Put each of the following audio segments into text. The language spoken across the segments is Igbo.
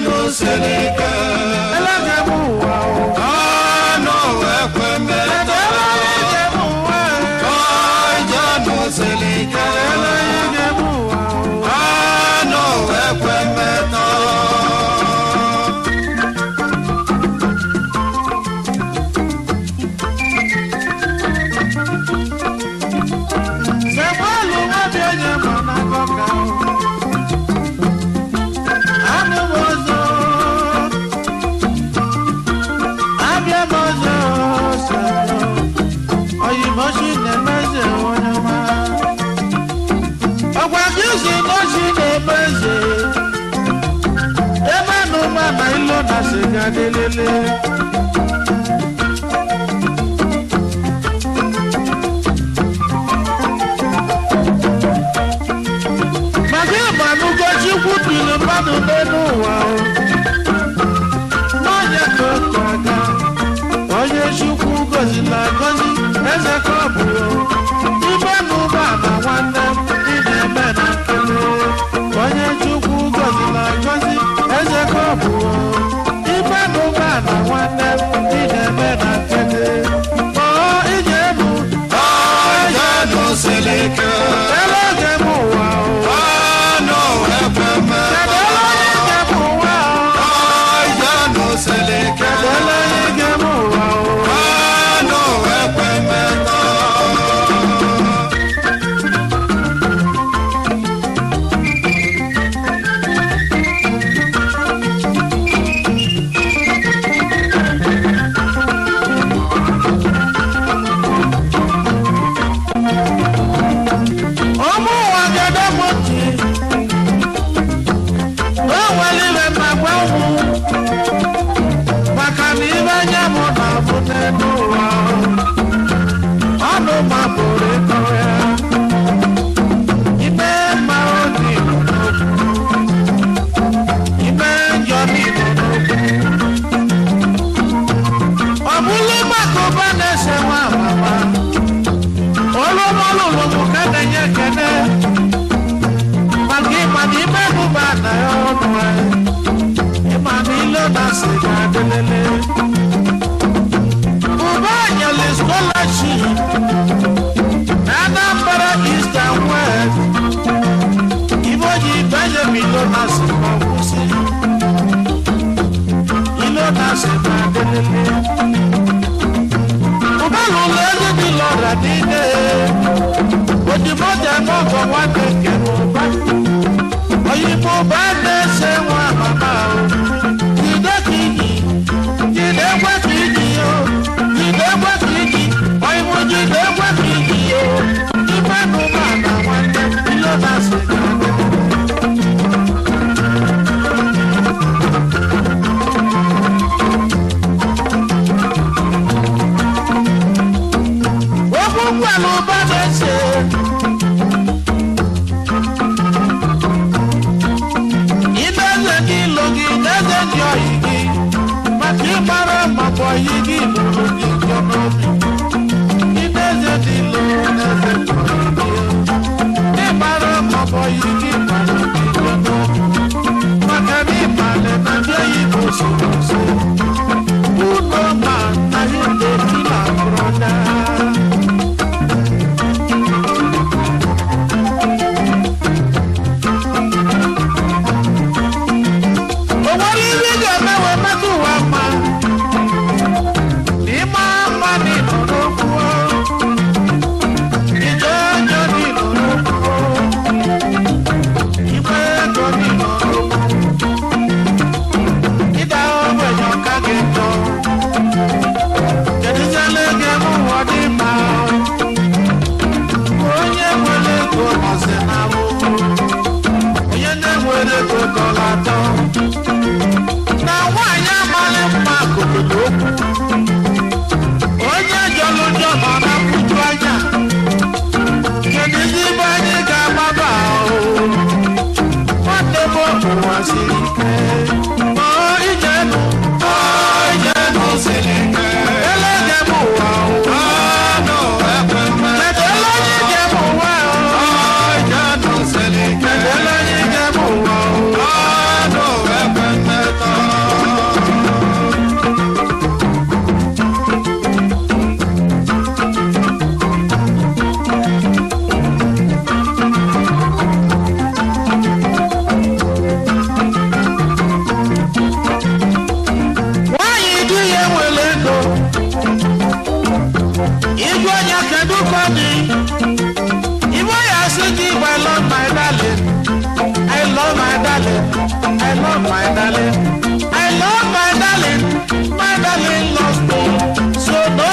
no selika elage muwa no ekweme elage muwa no selika elage muwa no ekweme Delele Magia manugo chikuti le manu nenu wa Manya kokaga Oye shuku gozi la gozi Eze kobu Ibanu bana wanda Ine mena kele Oye shuku gozi la gozi Eze kobu Seleka elage muwa no ekweme elage muwa no seleka elage muwa no ekweme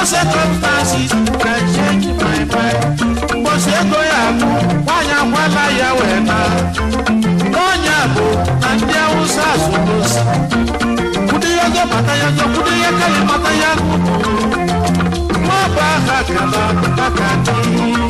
circumstances can change my mind. But say go ya bu, wanya kwala ya wena. Onya bu, nandia usa subos. Kudi yazo mata yazo, kudi yakali mata yazo. Mwaba hakala kakati.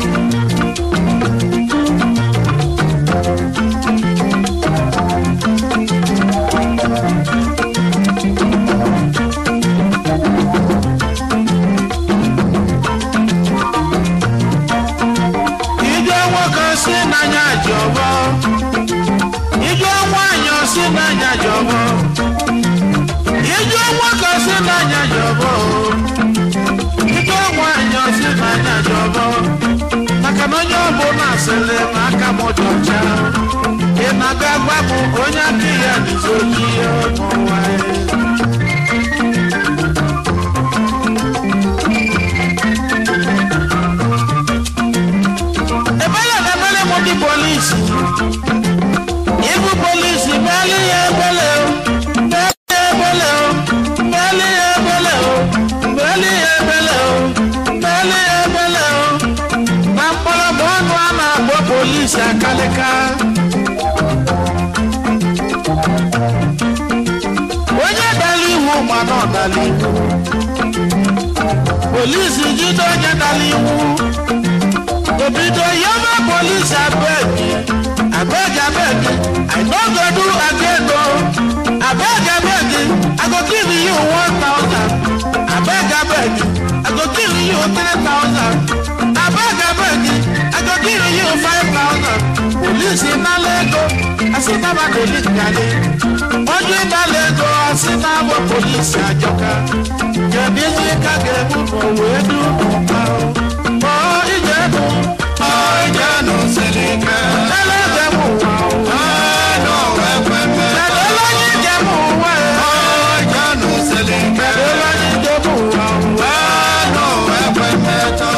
Police jido nya daliwu. Obido yama police abeg. I don't go do again no. Abeg. I go give you 1,000. Abeg. I go give you 10,000. Abeg. I go give you 5,000. Police na lego. Asita ba police gale. Oju ba lego asita ba police ajoka. Jebisi kagemu no wedu pa o. Ijebu. Ijanu selika. Selekemu wa o. No wepepe. Selelani jemu wa o. Ijanu selika. Selelani jemu wa o. No wepepe to.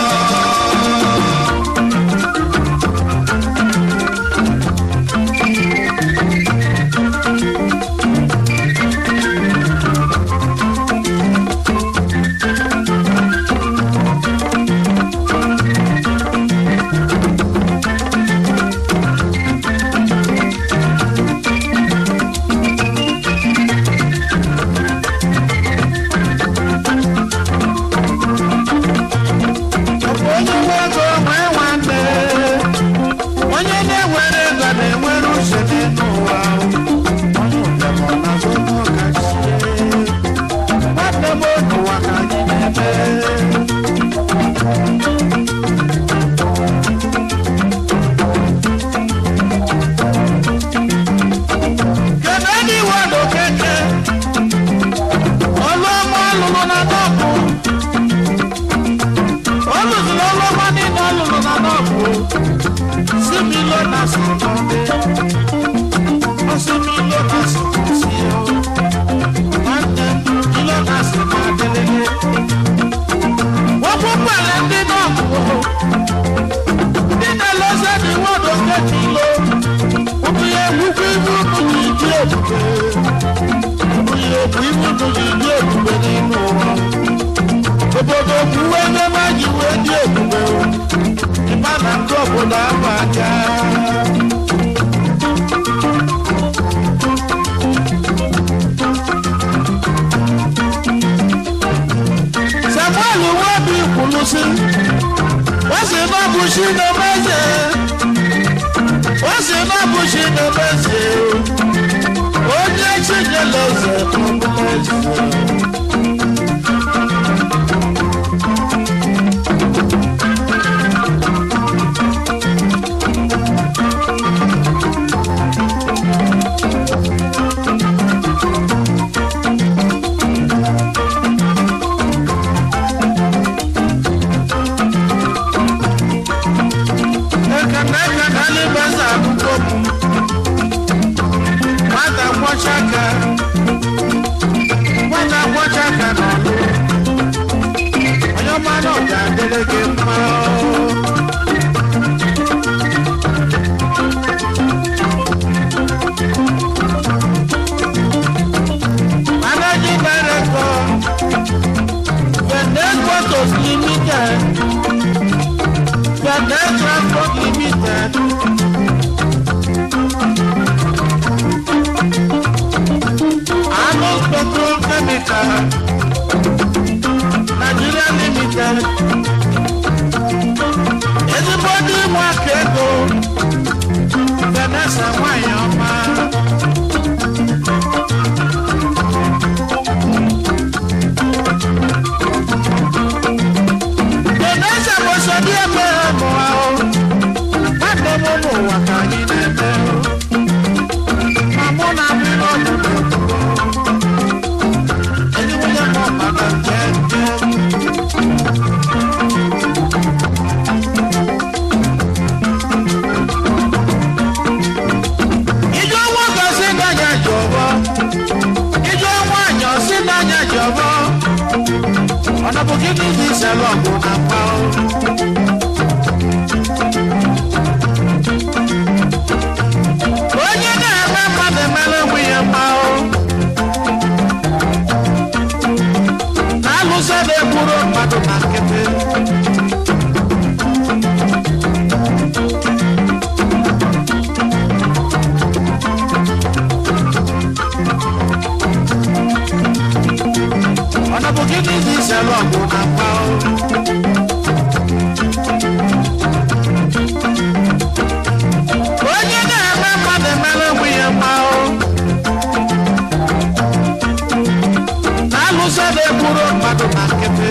ọgụ na mgba onye na-eme mmadụ emere onwe ya mma na-alụso na-egburu mmadụ na nkịtị Gini di selo ọgụ na mgba onye na-eme mmadụ emere onwe ya mma na-alụso na-egburu mmadụ na nkịtị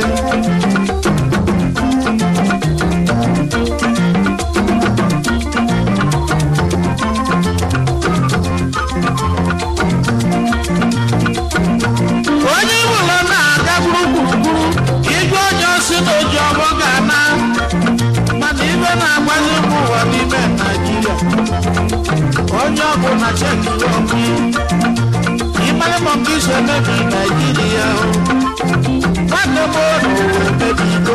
onye ọbụ na cheki obi ịmara mọmụ iso emebi Naijiria nwanne m ọnụ emebigo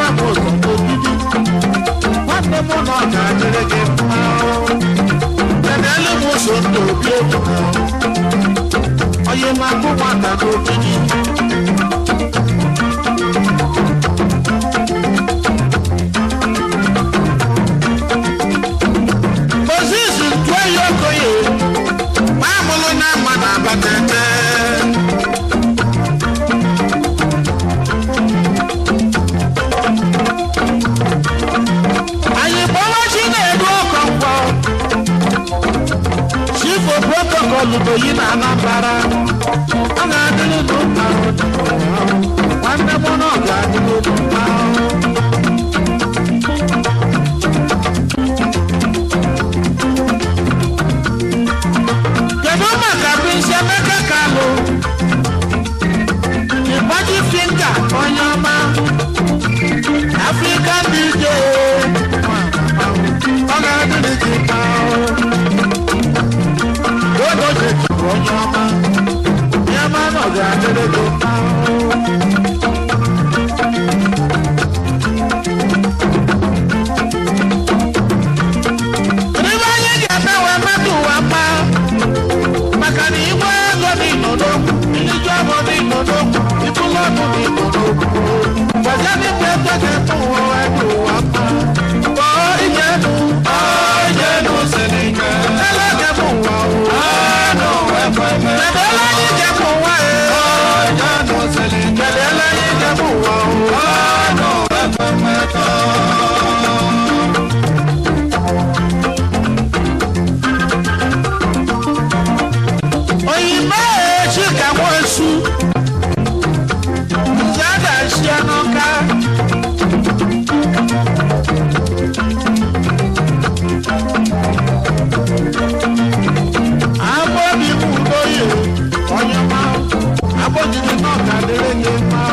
moto n'ogidi nwanne m na ọ ga-adịrị gị mma kedụ m ụzọ ndụ obi egwu onye na-akụ nwata n'ogidi Moses ntụọ ya okoye ma amụrụ na mma na abatete anyị gbawa chi na-edu ọkọmkpọ chifo protokọl doyi na Anambra ọ ga-adịrị n'ụka nwanne m na ọ ga-adịrị n'ụka kedu maka Prince Emeka Kalu ịgbaji finga onye ọma African DJ ọ ga-adịrị gị mma odoje jibụ onye ọma ya ma na ọ ga-adịrị gị mma ebe anyị ga-eme wee mmadụ ụwa mma maka na igwe ego n'ịnọ n'okwu iliju ọbọ n'ịnọ n'okwu ibụlọ ọbụ n'ịnọ n'okwu gbaja n'ikpe ego ga-eme ụwa wee dị ụwa mma kpọọ ijenu siri ike ele ga-eme ụwa kedele anyị ga-eme ụwa kedele anyị ga-eme ụwa oyime chika nwesu nzada shianoka agbóbi mú lóye onye máa agbójìdì náà kàdéré yé máa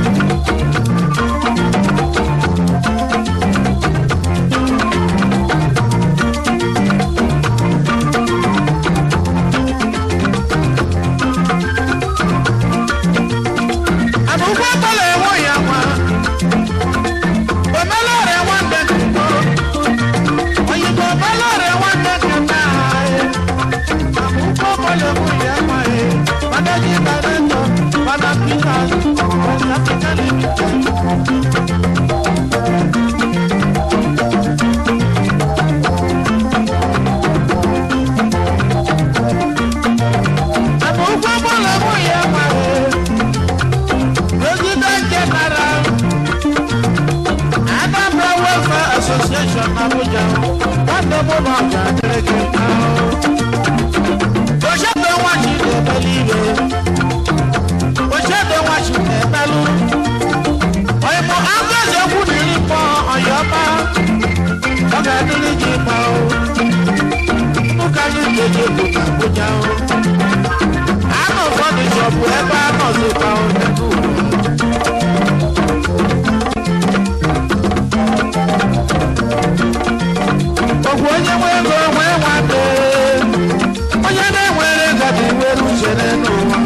àbúgbò tọ́lẹ̀ ẹ̀wọ̀n yà wá òmẹ́lọ́rẹ̀ wọ́n dẹ̀kùn mọ́ òyìnbó òmẹ́lọ́rẹ̀ wọ́n dẹ̀kùn náà àbúgbò tọ́lẹ̀ ẹ̀wọ̀n yà wá Madaji Barreto Madapika Africa Limited àbúgbò tọ́lẹ̀ ẹ̀wọ̀n yà wá President General Anambra Welfare Association Abuja wanda mo ba ga direge o se be wa ji de believe o se be wa ji de belu o mo anga je ku ni po oyoma o ga direge pa o ka ni jeje ko Abuja o ano for the job e ba no se pa o ogwo onye nwe ego nwe nwade onye na-enwere ego dị nwere uche n'ụwa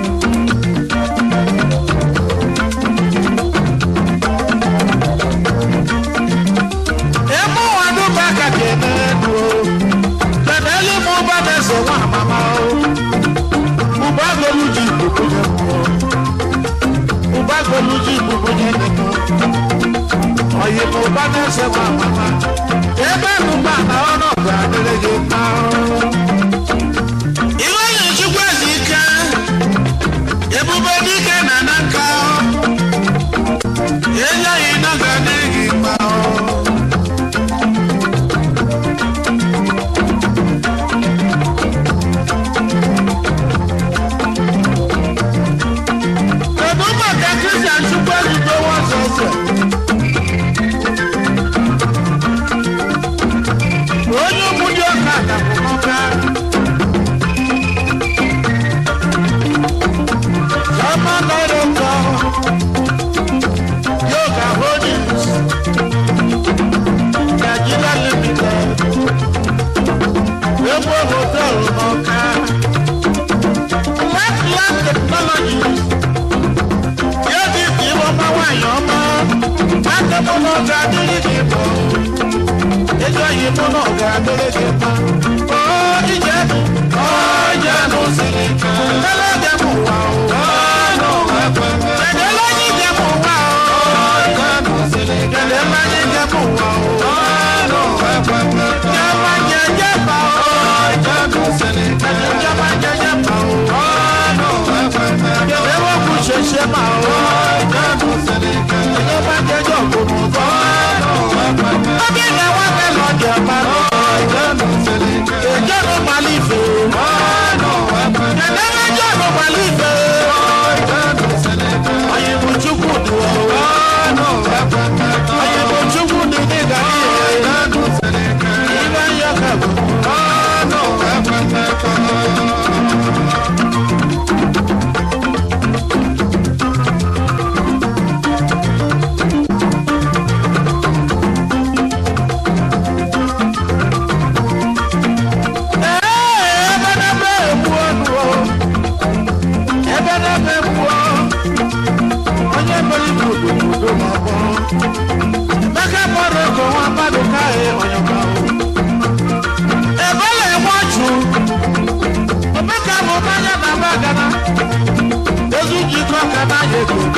eme ụwa dụba ka ga-eme ego kedelu m ụba na-eso nwa amama ụba goluji bụbụnye ụba goluji bụbụnye ego oyi m ụba na-ese nwa amama ebe ụba na ọnụ ga-adịrị gị mma iwe na-echukwu ezi ike ebube dike na na nka enyeghị na ga-adịrị gị mma kedu maka Christian chukwu ezigbo nwazọzọ onye ụmụ dị ọka adapụma no gadiri di mo. Ejo yi mo no gadiri di mo. Oh ijenu silika. Ele de mo wa o. Oh no wepe. Ele ni de mo wa o. Oh ijenu silika. Ele ni de mo wa o. Oh no wepe. Jama jeje pa o. Oh ijenu silika. Jama jeje pa o. Oh no wepe. Ele wo ku sheshe ma o. Oh ijenu silika. Jama jeje ko mo ko. Oh no wepe. Abi na wa pe lo je pa o. Oh ijenu silika. Ejenu malife. Oh no wepe. Ele ejenu malife. Oh ijenu silika. Ayi bu chukwu du o. Oh no wepe. Ayi bu chukwu du ni ga ni. Oh ijenu silika. Iba yo ka bu. Oh no wepe. Ego